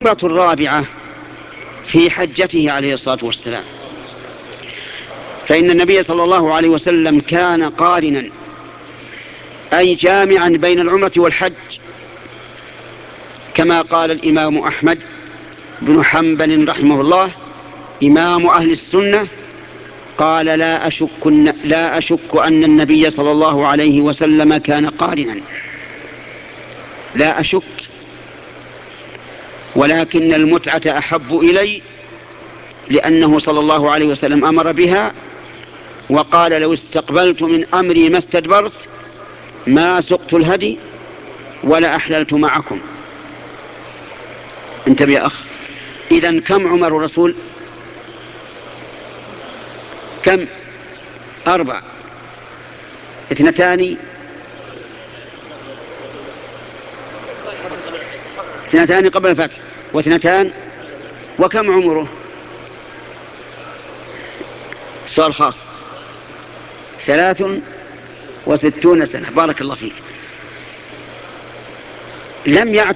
الرابعة في حجته عليه الصلاة والسلام، فإن النبي صلى الله عليه وسلم كان قارنا، أي جامعا بين العمرة والحج، كما قال الإمام أحمد بن حنبل رحمه الله إمام أهل السنة، قال لا أشك أن النبي صلى الله عليه وسلم كان قارنا، لا أشك، ولكن المتعة أحب إلي، لأنه صلى الله عليه وسلم أمر بها وقال: لو استقبلت من أمري ما استدبرت ما سقت الهدي ولا أحللت معكم. انتبه يا أخ. إذن كم عمر الرسول؟ كم؟ 4. 2 قبل الفتح و2. وكم عمره؟ سؤال خاص. 63 سنة. بارك الله فيك. لم